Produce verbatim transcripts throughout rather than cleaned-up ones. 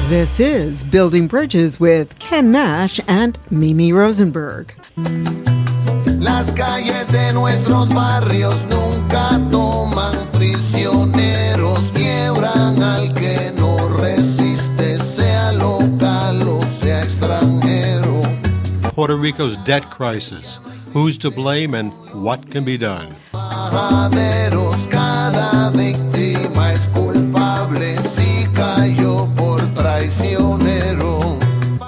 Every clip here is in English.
This is Building Bridges with Ken Nash and Mimi Rosenberg. Las calles de nuestros barrios nunca toman prisioneros, quiebran al que no resiste, sea local o sea extranjero. Puerto Rico's debt crisis. Who's to blame and what can be done? Majaderos, cada víctima es culpable si cayó por traicionero.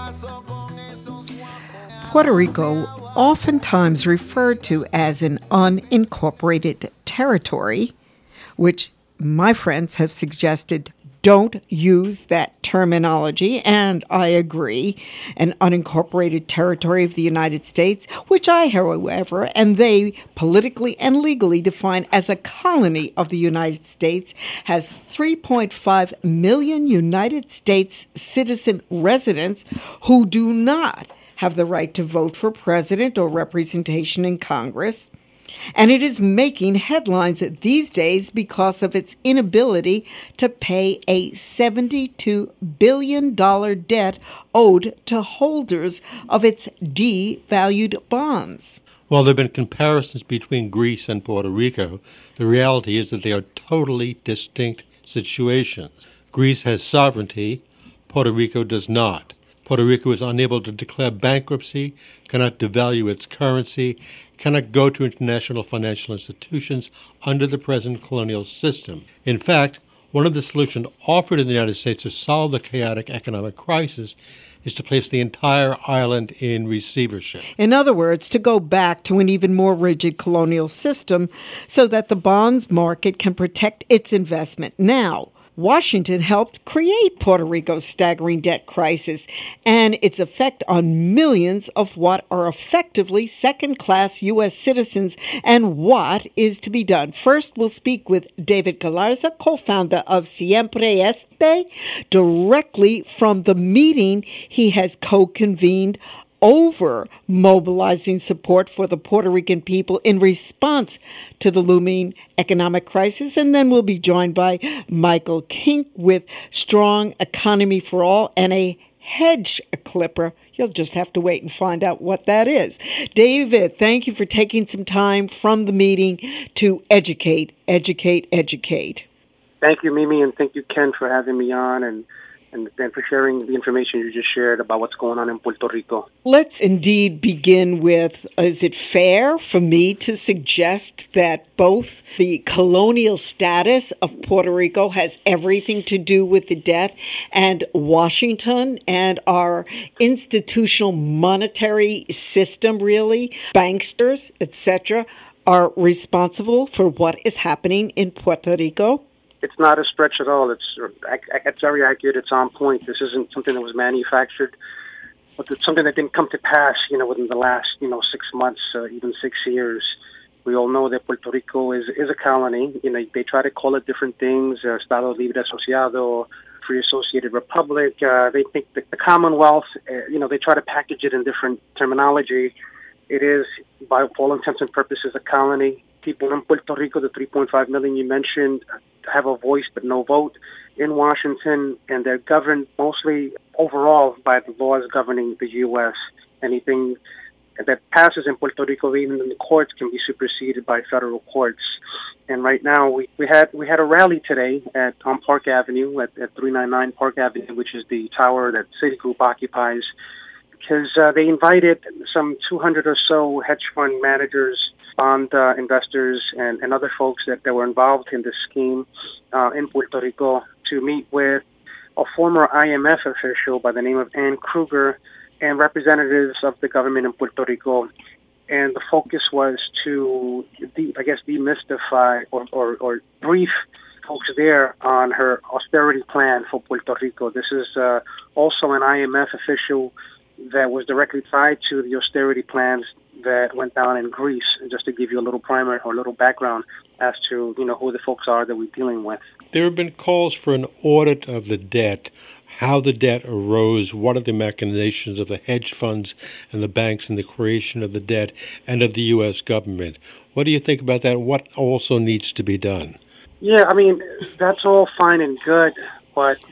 Puerto Rico, oftentimes referred to as an unincorporated territory, which my friends have suggested don't use that terminology, and I agree, an unincorporated territory of the United States, which I, however, and they politically and legally define as a colony of the United States, has three point five million United States citizen residents who do not have the right to vote for president or representation in Congress. And it is making headlines these days because of its inability to pay a seventy-two billion dollars debt owed to holders of its devalued bonds. While there have been comparisons between Greece and Puerto Rico, the reality is that they are totally distinct situations. Greece has sovereignty, Puerto Rico does not. Puerto Rico is unable to declare bankruptcy, cannot devalue its currency, cannot go to international financial institutions under the present colonial system. In fact, one of the solutions offered in the United States to solve the chaotic economic crisis is to place the entire island in receivership. In other words, to go back to an even more rigid colonial system so that the bonds market can protect its investment. Now, Washington helped create Puerto Rico's staggering debt crisis and its effect on millions of what are effectively second-class U S citizens and what is to be done. First, we'll speak with David Galarza, co-founder of Siempre Este, directly from the meeting he has co-convened over mobilizing support for the Puerto Rican people in response to the looming economic crisis. And then we'll be joined by Michael Kink with Strong Economy for All and a hedge clipper. You'll just have to wait and find out what that is. David, thank you for taking some time from the meeting to educate, educate, educate. Thank you, Mimi, and thank you, Ken, for having me on and And, and for sharing the information you just shared about what's going on in Puerto Rico. Let's indeed begin with, is it fair for me to suggest that both the colonial status of Puerto Rico has everything to do with the debt, and Washington and our institutional monetary system, really, banksters, et cetera, are responsible for what is happening in Puerto Rico? It's not a stretch at all. It's it's very accurate. It's on point. This isn't something that was manufactured, but it's something that didn't come to pass, you know, within the last, you know, six months, uh, even six years. We all know that Puerto Rico is is a colony. You know, they try to call it different things, uh, Estado Libre Asociado, Free Associated Republic. Uh, they think that the Commonwealth, uh, you know, they try to package it in different terminology. It is, by all intents and purposes, a colony. People in Puerto Rico, the three point five million you mentioned, have a voice but no vote in Washington, and they're governed mostly overall by the laws governing the U S. Anything that passes in Puerto Rico, even in the courts, can be superseded by federal courts. And right now, we, we had we had a rally today at on Park Avenue, at, at three ninety-nine Park Avenue, which is the tower that Citigroup occupies, because uh, they invited some two hundred or so hedge fund managers, bond uh, investors, and, and other folks that, that were involved in this scheme uh, in Puerto Rico to meet with a former I M F official by the name of Ann Kruger and representatives of the government in Puerto Rico. And the focus was to, de- I guess, demystify or, or, or brief folks there on her austerity plan for Puerto Rico. This is uh, also an I M F official that was directly tied to the austerity plans that went down in Greece, just to give you a little primer or a little background as to, you know, who the folks are that we're dealing with. There have been calls for an audit of the debt, how the debt arose, what are the machinations of the hedge funds and the banks in the creation of the debt and of the U S government. What do you think about that? What also needs to be done? Yeah, I mean, that's all fine and good, but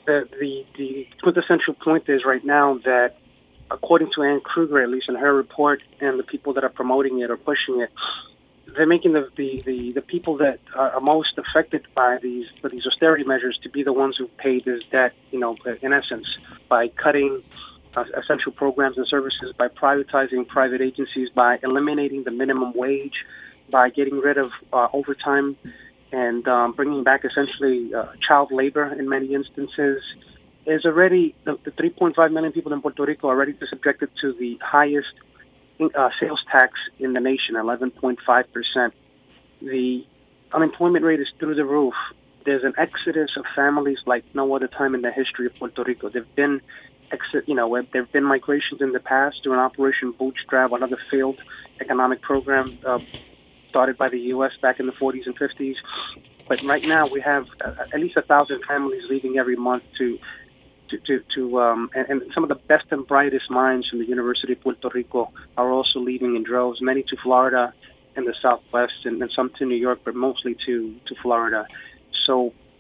the, the, the quintessential point is right now that, according to Ann Kruger, at least in her report, and the people that are promoting it or pushing it, they're making the, the, the, the people that are most affected by these by these austerity measures to be the ones who pay this debt, you know, in essence, by cutting uh, essential programs and services, by privatizing private agencies, by eliminating the minimum wage, by getting rid of uh, overtime, and um, bringing back essentially uh, child labor in many instances. Is already, the, the three point five million people in Puerto Rico are already subjected to the highest uh, sales tax in the nation, eleven point five percent. The unemployment rate is through the roof. There's an exodus of families like no other time in the history of Puerto Rico. There've been, exit, you know, there have been migrations in the past during Operation Bootstrap, another failed economic program uh, started by the U S back in the forties and fifties. But right now we have uh, at least a thousand families leaving every month to To, to, to um, and, and some of the best and brightest minds from the University of Puerto Rico are also leaving in droves, many to Florida and the Southwest, and, and some to New York, but mostly to, to Florida. So,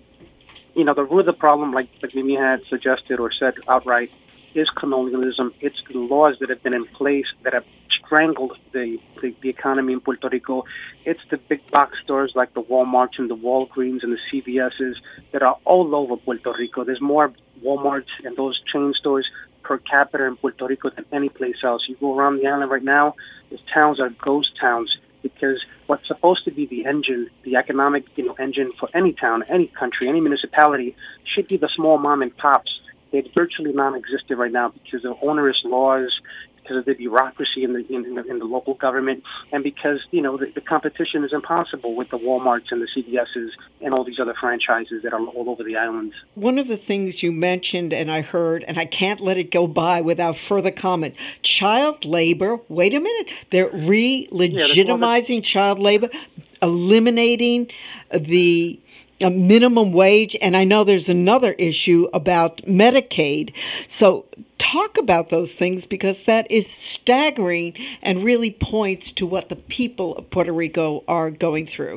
you know, the root of the problem, like, like Mimi had suggested or said outright, is colonialism. It's the laws that have been in place that have strangled the, the, the economy in Puerto Rico. It's the big box stores like the Walmarts and the Walgreens and the C V S's that are all over Puerto Rico. There's more Walmarts and those chain stores per capita in Puerto Rico than any place else. You go around the island right now, these towns are ghost towns because what's supposed to be the engine, the economic, you know, engine for any town, any country, any municipality should be the small mom and pops. They're virtually non-existent right now because of onerous laws, because of the bureaucracy in the in, in, the, in the local government, and because, you know, the, the competition is impossible with the Walmarts and the C V S's and all these other franchises that are all over the islands. One of the things you mentioned, and I heard, and I can't let it go by without further comment, child labor. Wait a minute. They're re-legitimizing yeah, child labor, eliminating the a minimum wage, and I know there's another issue about Medicaid. So talk about those things, because that is staggering and really points to what the people of Puerto Rico are going through.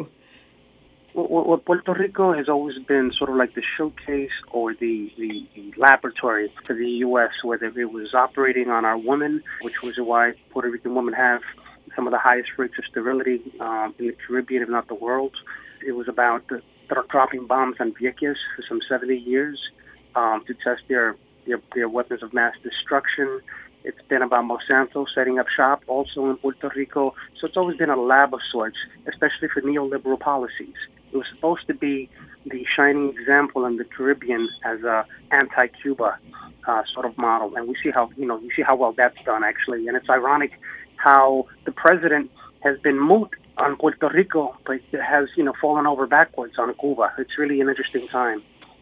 Well, well, Puerto Rico has always been sort of like the showcase or the, the, the laboratory for the U S, whether it was operating on our women, which was why Puerto Rican women have some of the highest rates of sterility um, in the Caribbean, if not the world. It was about the They're dropping bombs on Vieques for some seventy years um, to test their, their their weapons of mass destruction. It's been about Monsanto setting up shop also in Puerto Rico. So it's always been a lab of sorts, especially for neoliberal policies. It was supposed to be the shining example in the Caribbean as a anti-Cuba uh, sort of model. And we see how, you know, you see how well that's done, actually. And it's ironic how the president has been moot on Puerto Rico, but it has, you know, fallen over backwards on Cuba. It's really an interesting time.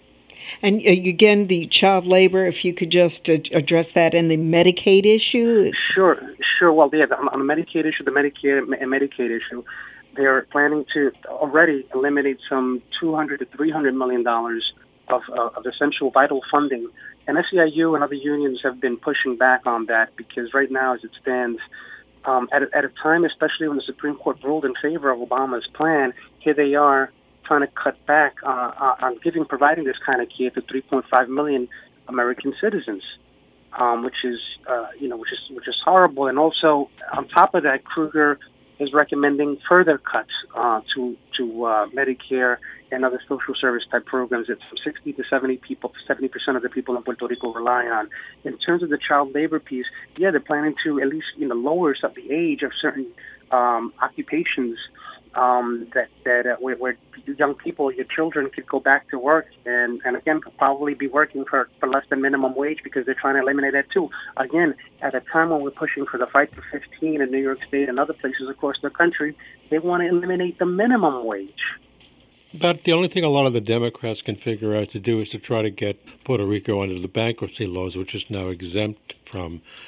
And uh, again, the child labor, if you could just uh, address that, and the Medicaid issue. Sure, sure. Well, yeah, on the Medicaid issue, the Medicare and Medicaid issue, they're planning to already eliminate some two hundred to three hundred million dollars of, uh, of essential vital funding. And S E I U and other unions have been pushing back on that because right now, as it stands, Um, at, a, at a time, especially when the Supreme Court ruled in favor of Obama's plan, here they are trying to cut back uh, on giving, providing this kind of care to three point five million American citizens, um, which is, uh, you know, which is which is horrible. And also, on top of that, Kruger is recommending further cuts uh, to to uh, Medicare and other social service type programs that from sixty to seventy people, seventy percent of the people in Puerto Rico rely on. In terms of the child labor piece, yeah, they're planning to at least, you know, lower the age of certain um, occupations um, that that uh, where, where young people, your children, could go back to work and, and again probably be working for, for less than minimum wage because they're trying to eliminate that too. Again, at a time when we're pushing for the fight for fifteen in New York State and other places across the country, they want to eliminate the minimum wage. But the only thing a lot of the Democrats can figure out to do is to try to get Puerto Rico under the bankruptcy laws, which is now exempt from.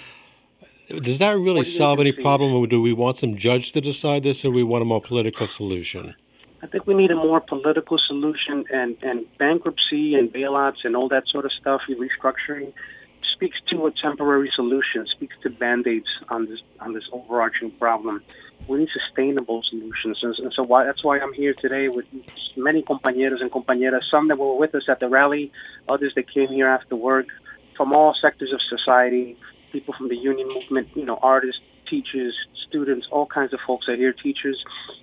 Does that really solve any problem, or do we want some judge to decide this, or do we want a more political solution? I think we need a more political solution, and, and bankruptcy and bailouts and all that sort of stuff, restructuring, speaks to a temporary solution, speaks to Band-Aids on this on this overarching problem. We need sustainable solutions. And, and so why, that's why I'm here today with many compañeros and compañeras, some that were with us at the rally, others that came here after work, from all sectors of society, people from the union movement, you know, artists, teachers, students, all kinds of folks are here, teachers.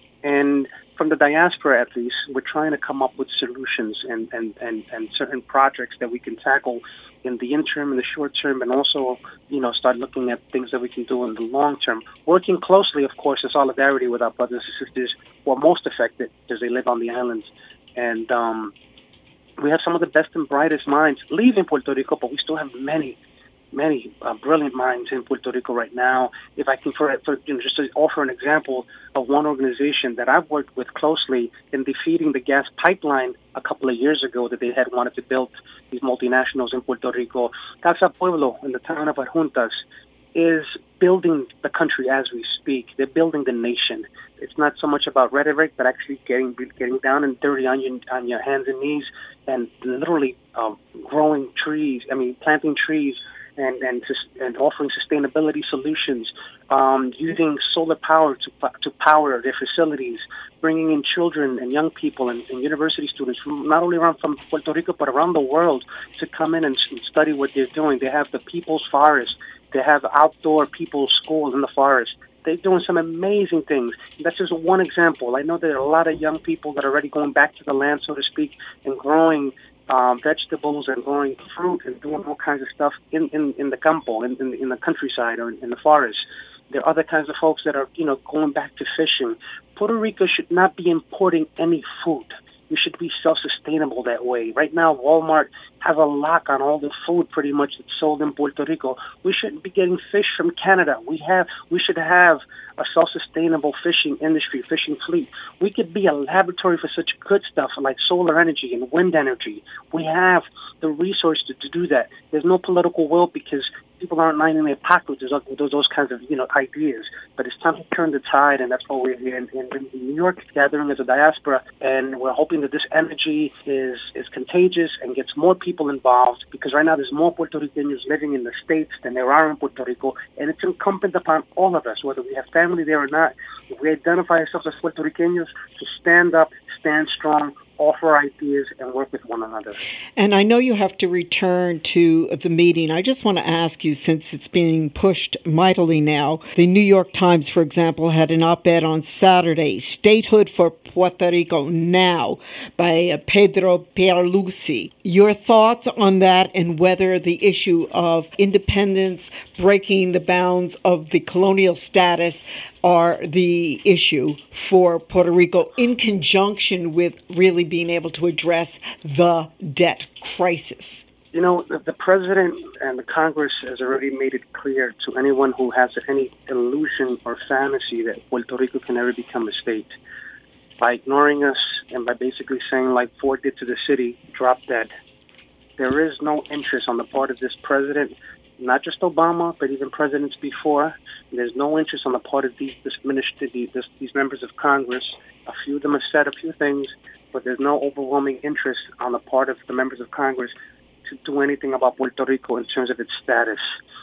And from the diaspora, at least, we're trying to come up with solutions and, and, and, and certain projects that we can tackle in the interim, in the short term, and also, you know, start looking at things that we can do in the long term. Working closely, of course, in solidarity with our brothers and sisters who are most affected because they live on the islands. And um, we have some of the best and brightest minds leaving Puerto Rico, but we still have many, many uh, brilliant minds in Puerto Rico right now. If I can, for, for you know, just to offer an example of one organization that I've worked with closely in defeating the gas pipeline a couple of years ago that they had wanted to build, these multinationals in Puerto Rico, Casa Pueblo in the town of Adjuntas is building the country as we speak. They're building the nation. It's not so much about rhetoric, but actually getting getting down and dirty on your, on your hands and knees and literally uh, growing trees, I mean, planting trees, and and, and offering sustainability solutions, um, using solar power to to power their facilities, bringing in children and young people and, and university students from not only around from Puerto Rico but around the world to come in and study what they're doing. They have the People's Forest. They have outdoor people's schools in the forest. They're doing some amazing things. That's just one example. I know there are a lot of young people that are already going back to the land, so to speak, and growing Um, vegetables and growing fruit and doing all kinds of stuff in, in, in the campo, in, in, in the countryside or in, in the forest. There are other kinds of folks that are, you know, going back to fishing. Puerto Rico should not be importing any food. We should be self-sustainable that way. Right now, Walmart has a lock on all the food pretty much that's sold in Puerto Rico. We shouldn't be getting fish from Canada. We have, we should have a self-sustainable fishing industry, fishing fleet. We could be a laboratory for such good stuff like solar energy and wind energy. We have the resources to, to do that. There's no political will because people aren't lining their pockets with those, those kinds of, you know, ideas. But it's time to turn the tide, and that's why we're here in, in, in New York gathering as a diaspora, and we're hoping that this energy is, is contagious and gets more people involved, because right now there's more Puerto Ricans living in the States than there are in Puerto Rico, and it's incumbent upon all of us, whether we have family there or not, if we identify ourselves as Puerto Ricans, to stand up, stand strong, offer ideas, and work with one another. And I know you have to return to the meeting. I just want to ask you, since it's being pushed mightily now, the New York Times, for example, had an op-ed on Saturday, Statehood for Puerto Rico Now, by Pedro Pierluisi. Your thoughts on that and whether the issue of independence, breaking the bounds of the colonial status, are the issue for Puerto Rico in conjunction with really being able to address the debt crisis? You know, the, the president and the Congress has already made it clear to anyone who has any illusion or fantasy that Puerto Rico can ever become a state. By ignoring us and by basically saying, like Ford did to the city, drop dead. There is no interest on the part of this president, not just Obama, but even presidents before. There's no interest on the part of these, this ministry, this, these members of Congress. A few of them have said a few things, but there's no overwhelming interest on the part of the members of Congress to do anything about Puerto Rico in terms of its status.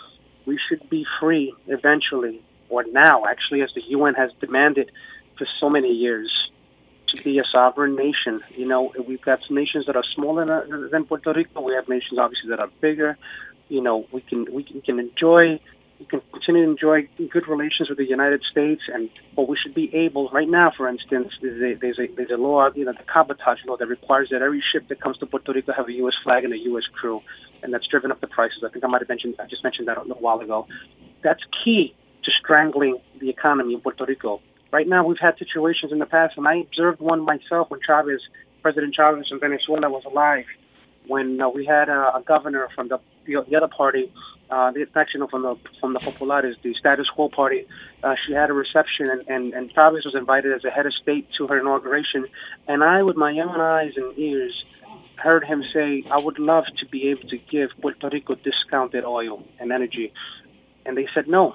We should be free eventually, or now, actually, as the U N has demanded for so many years, to be a sovereign nation. You know, we've got some nations that are smaller than Puerto Rico. We have nations, obviously, that are bigger. You know, we can we can, we can enjoy, we can continue to enjoy good relations with the United States, and but we should be able, right now, for instance, there's a, there's a, there's a law, you know, the cabotage law that requires that every ship that comes to Puerto Rico have a U S flag and a U S crew, and that's driven up the prices. I think I might have mentioned, I just mentioned that a little while ago. That's key to strangling the economy in Puerto Rico. Right now, we've had situations in the past, and I observed one myself when Chavez, President Chavez in Venezuela was alive, when uh, we had a, a governor from the, the, the other party, uh, the actually from the from the Populares, the status quo party. Uh, she had a reception, and, and, and Chavez was invited as a head of state to her inauguration. And I, with my own eyes and ears, heard him say, I would love to be able to give Puerto Rico discounted oil and energy. And they said no.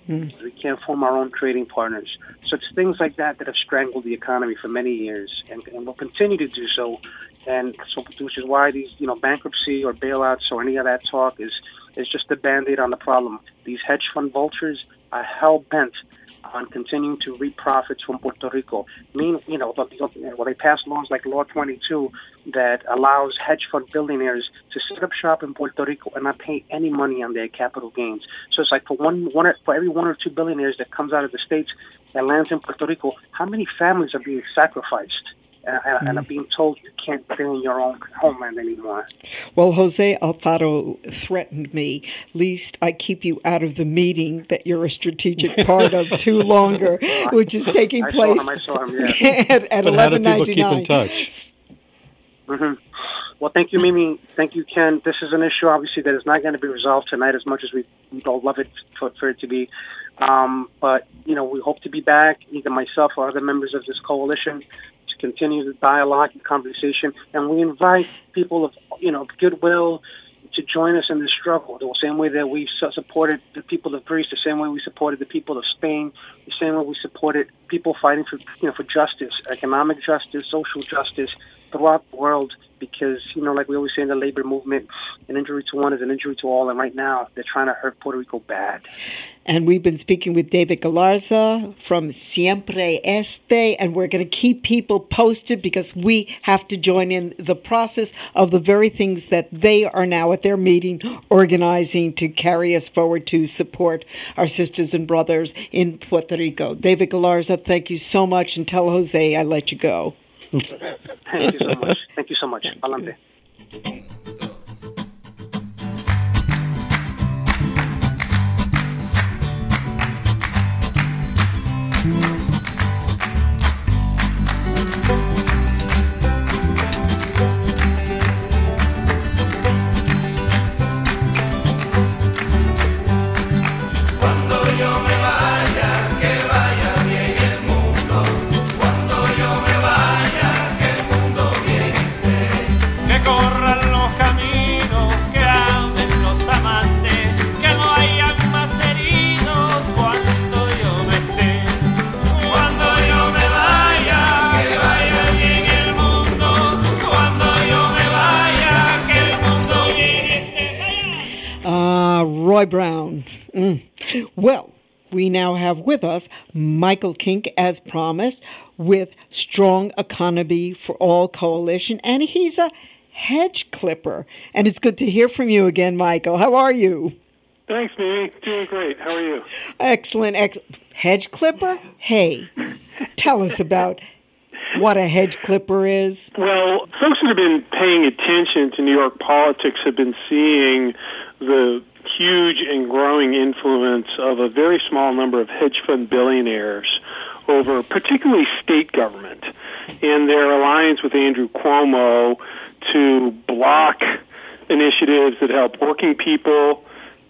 Mm. We can't form our own trading partners. So it's things like that that have strangled the economy for many years, and, and will continue to do so. And so, which is why these, you know, bankruptcy or bailouts or any of that talk is is just a Band-Aid on the problem. These hedge fund vultures are hell-bent on continuing to reap profits from Puerto Rico. Mean, you know, well, they passed laws like Law twenty-two that allows hedge fund billionaires to set up shop in Puerto Rico and not pay any money on their capital gains. So it's like for one, one or, for every one or two billionaires that comes out of the States and lands in Puerto Rico, how many families are being sacrificed? And, mm. and are being told you can't stay in your own homeland anymore. Well, Jose Alfaro threatened me, least I keep you out of the meeting that you're a strategic part of too longer, which is taking I place saw him, I saw him, yeah. at, at but eleven ninety-nine. How do people keep in touch? Mm-hmm. Well, thank you, Mimi. Thank you, Ken. This is an issue, obviously, that is not going to be resolved tonight as much as we all love it for, for it to be. Um, but, you know, we hope to be back, either myself or other members of this coalition, continue the dialogue and conversation, and we invite people of, you know, goodwill to join us in this struggle. The same way that we supported the people of Greece, the same way we supported the people of Spain, the same way we supported people fighting for, you know, for justice, economic justice, social justice throughout the world. Because, you know, like we always say in the labor movement, an injury to one is an injury to all. And right now, they're trying to hurt Puerto Rico bad. And we've been speaking with David Galarza from Siempre Este, and we're going to keep people posted because we have to join in the process of the very things that they are now at their meeting organizing to carry us forward to support our sisters and brothers in Puerto Rico. David Galarza, thank you so much. And tell Jose I let you go. Thank you so much. Thank you so much. Adelante. Roy Brown. Mm. Well, we now have with us Michael Kink, as promised, with Strong Economy for All Coalition, and he's a hedge clipper. And it's good to hear from you again, Michael. How are you? Thanks, Mimi. Doing great. How are you? Excellent. Ex- hedge clipper? Hey, tell us about what a hedge clipper is. Well, folks that have been paying attention to New York politics have been seeing the huge and growing influence of a very small number of hedge fund billionaires over particularly state government and their alliance with Andrew Cuomo to block initiatives that help working people,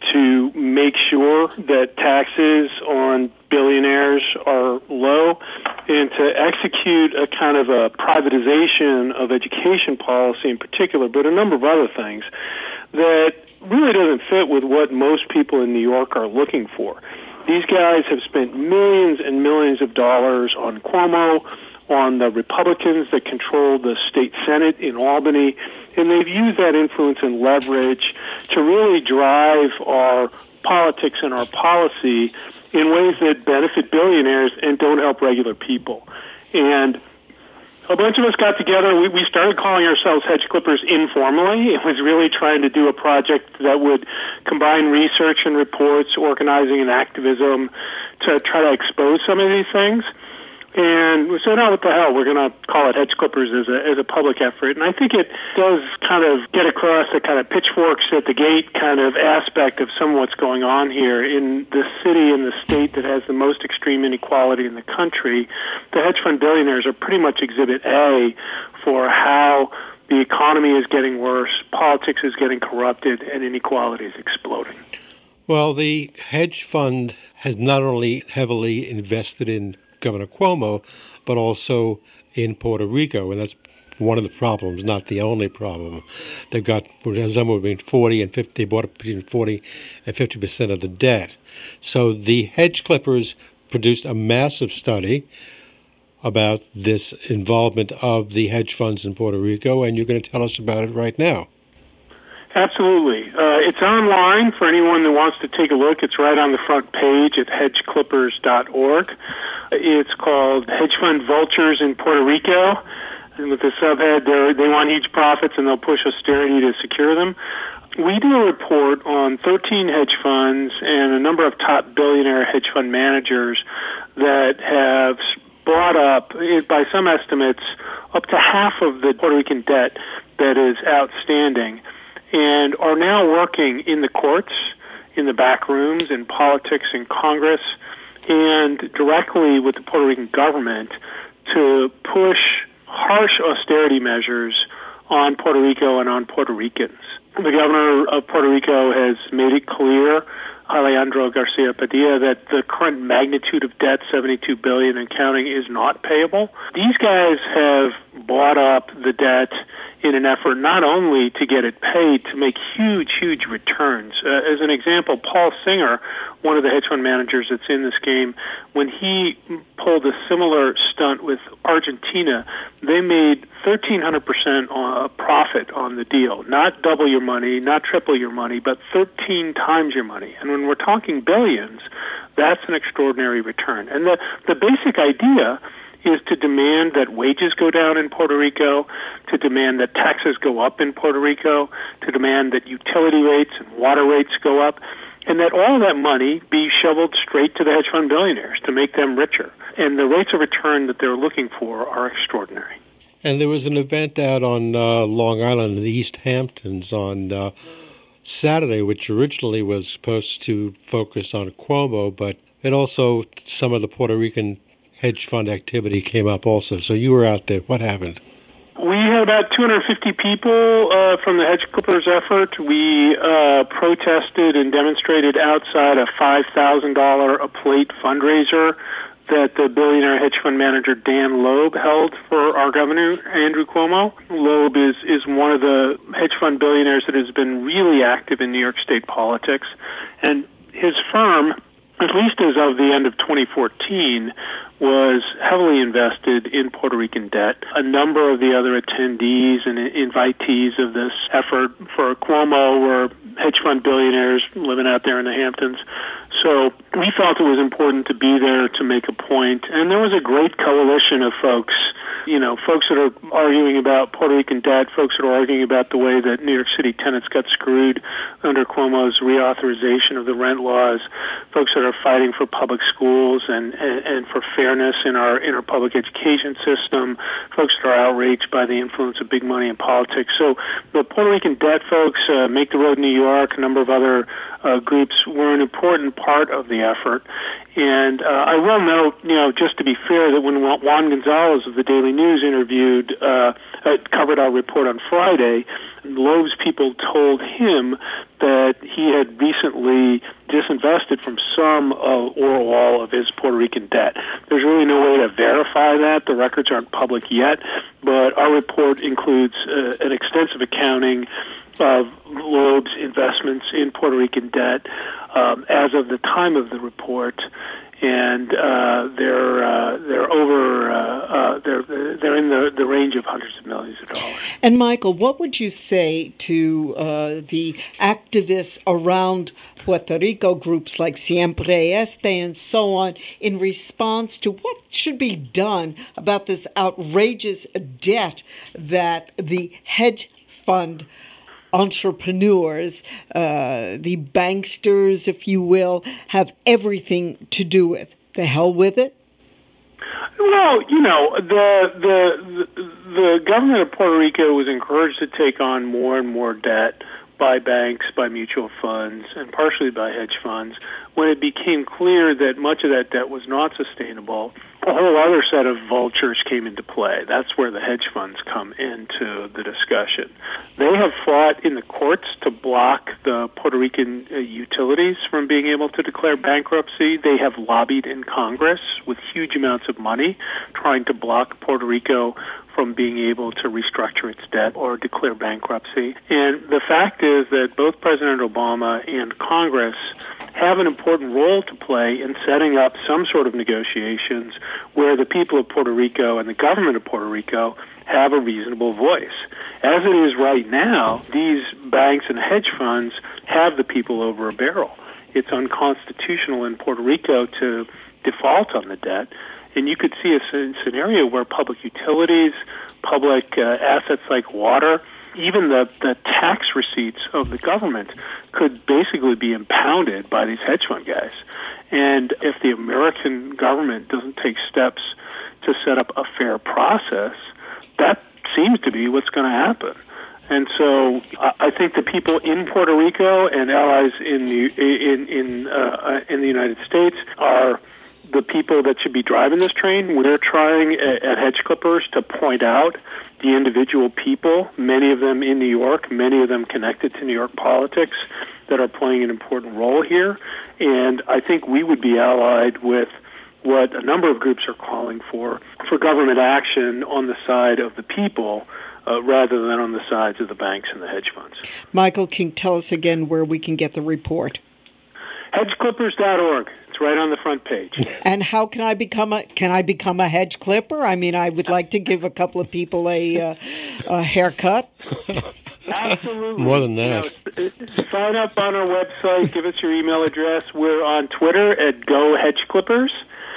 to make sure that taxes on billionaires are low, and to execute a kind of a privatization of education policy in particular, but a number of other things that really doesn't fit with what most people in New York are looking for. These guys have spent millions and millions of dollars on Cuomo, on the Republicans that control the state Senate in Albany, and they've used that influence and leverage to really drive our politics and our policy in ways that benefit billionaires and don't help regular people. And a bunch of us got together. We, we started calling ourselves hedge clippers informally. It was really trying to do a project that would combine research and reports, organizing and activism to try to expose some of these things. And we said, oh, what the hell, we're going to call it Hedge Clippers as a as a public effort. And I think it does kind of get across the kind of pitchforks at the gate kind of aspect of some of what's going on here. In the city and the state that has the most extreme inequality in the country, the hedge fund billionaires are pretty much exhibit A for how the economy is getting worse, politics is getting corrupted, and inequality is exploding. Well, the hedge fund has not only heavily invested in Governor Cuomo, but also in Puerto Rico, and that's one of the problems, not the only problem. They've got somewhere between forty and fifty. They bought up between forty and fifty percent of the debt. So the hedge clippers produced a massive study about this involvement of the hedge funds in Puerto Rico, and you're going to tell us about it right now. Absolutely. Uh, it's online for anyone that wants to take a look. It's right on the front page at hedge clippers dot org. It's called Hedge Fund Vultures in Puerto Rico. And with the subhead, they want huge profits and they'll push austerity to secure them. We do a report on thirteen hedge funds and a number of top billionaire hedge fund managers that have brought up, by some estimates, up to half of the Puerto Rican debt that is outstanding, and are now working in the courts, in the back rooms, in politics, in Congress, and directly with the Puerto Rican government to push harsh austerity measures on Puerto Rico and on Puerto Ricans. The governor of Puerto Rico has made it clear, Alejandro Garcia Padilla, that the current magnitude of debt, seventy-two billion dollars and counting, is not payable. These guys have bought up the debt in an effort not only to get it paid, to make huge, huge returns. Uh, as an example, Paul Singer, one of the hedge fund managers that's in this game, when he pulled a similar stunt with Argentina, they made thirteen hundred percent profit on the deal. Not double your money, not triple your money, but thirteen times your money. And when we're talking billions, that's an extraordinary return. And the, the basic idea is to demand that wages go down in Puerto Rico, to demand that taxes go up in Puerto Rico, to demand that utility rates and water rates go up, and that all that money be shoveled straight to the hedge fund billionaires to make them richer. And the rates of return that they're looking for are extraordinary. And there was an event out on uh, Long Island in the East Hamptons on uh, Saturday, which originally was supposed to focus on Cuomo, but it also, some of the Puerto Rican hedge fund activity came up also. So you were out there. What happened? We had about two hundred fifty people uh, from the Hedge Clippers effort. We uh, protested and demonstrated outside a five thousand dollars a plate fundraiser that the billionaire hedge fund manager Dan Loeb held for our governor, Andrew Cuomo. Loeb is, is one of the hedge fund billionaires that has been really active in New York State politics. And his firm, at least as of the end of twenty fourteen, was heavily invested in Puerto Rican debt. A number of the other attendees and invitees of this effort for Cuomo were hedge fund billionaires living out there in the Hamptons. So we felt it was important to be there to make a point. And there was a great coalition of folks, you know, folks that are arguing about Puerto Rican debt, folks that are arguing about the way that New York City tenants got screwed under Cuomo's reauthorization of the rent laws, folks that are fighting for public schools and, and, and for fairness in our, in our public education system, folks that are outraged by the influence of big money in politics. So the Puerto Rican debt folks, uh, Make the Road New York, a number of other uh, groups were an important part of the effort. And uh, I will note, you know, just to be fair, that when Juan Gonzalez of the Daily News interviewed, uh, uh, covered our report on Friday, Loeb's people told him that he had recently disinvested from some uh, or all of his Puerto Rican debt. There's really no way to verify that. The records aren't public yet, but our report includes uh, an extensive accounting of Loeb's investments in Puerto Rican debt um, as of the time of the report, and uh, they're uh, they're over uh, uh, they're they're in the, the range of hundreds of millions of dollars. And Michael, what would you say to uh, the activists around Puerto Rico, groups like Siempre Este and so on, in response to what should be done about this outrageous debt that the hedge fund entrepreneurs, uh, the banksters, if you will, have everything to do with? The hell with it? Well, you know, the, the the the government of Puerto Rico was encouraged to take on more and more debt by banks, by mutual funds, and partially by hedge funds when it became clear that much of that debt was not sustainable a whole other set of vultures came into play. That's where the hedge funds come into the discussion. They have fought in the courts to block the Puerto Rican uh, utilities from being able to declare bankruptcy. They have lobbied in Congress with huge amounts of money trying to block Puerto Rico from being able to restructure its debt or declare bankruptcy. And the fact is that both President Obama and Congress have an important role to play in setting up some sort of negotiations where the people of Puerto Rico and the government of Puerto Rico have a reasonable voice. As it is right now, these banks and hedge funds have the people over a barrel. It's unconstitutional in Puerto Rico to default on the debt, and you could see a scenario where public utilities, public uh, assets like water, even the, the tax receipts of the government could basically be impounded by these hedge fund guys. And if the American government doesn't take steps to set up a fair process, that seems to be what's going to happen. And so I think the people in Puerto Rico and allies in the in in uh, in the United States are the people that should be driving this train. We're trying at, at Hedge Clippers to point out the individual people, many of them in New York, many of them connected to New York politics, that are playing an important role here. And I think we would be allied with what a number of groups are calling for, for government action on the side of the people, uh, rather than on the sides of the banks and the hedge funds. Michael King, tell us again where we can get the report. hedge clippers dot org. It's right on the front page. And how can I become a can I become a hedge clipper? I mean, I would like to give a couple of people a, uh, a haircut. Absolutely. More than that. You know, sign up on our website. Give us your email address. We're on Twitter at Go Hedge Clippers.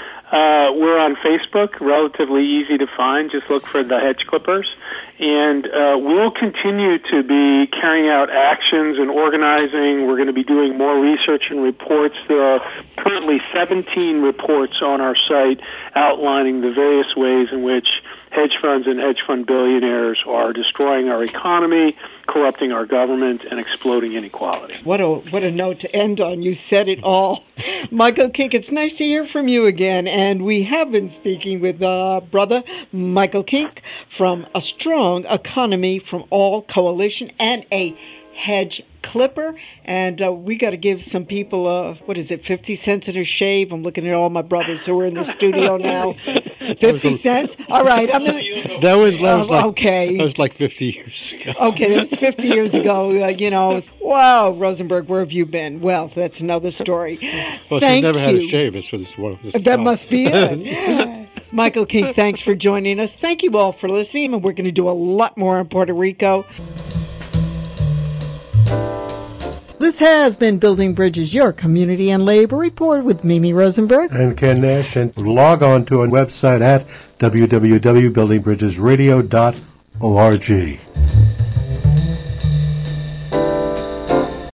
Uh, we're on Facebook, relatively easy to find. Just look for the Hedge Clippers. And uh, we'll continue to be carrying out actions and organizing. We're going to be doing more research and reports. There are currently seventeen reports on our site outlining the various ways in which hedge funds and hedge fund billionaires are destroying our economy, corrupting our government, and exploding inequality. What a what a note to end on. You said it all. Michael Kink, it's nice to hear from you again. And we have been speaking with uh, brother Michael Kink from A Strong Economy from All Coalition and a hedge clipper. And uh, we got to give some people, uh, what is it, fifty cents in a shave? I'm looking at all my brothers who are in the studio now. fifty cents? All right. I'm gonna, that was, that was uh, like, okay. That was like fifty years ago. Okay, that was fifty years ago. Uh, you know, wow, Rosenberg, where have you been? Well, that's another story. Well, Thank she's never you. had a shave. It's for this one. This That job. must be it. Michael King, thanks for joining us. Thank you all for listening, and we're going to do a lot more on Puerto Rico. This has been Building Bridges, your community and labor report with Mimi Rosenberg and Ken Nash. And log on to our website at w w w dot building bridges radio dot org.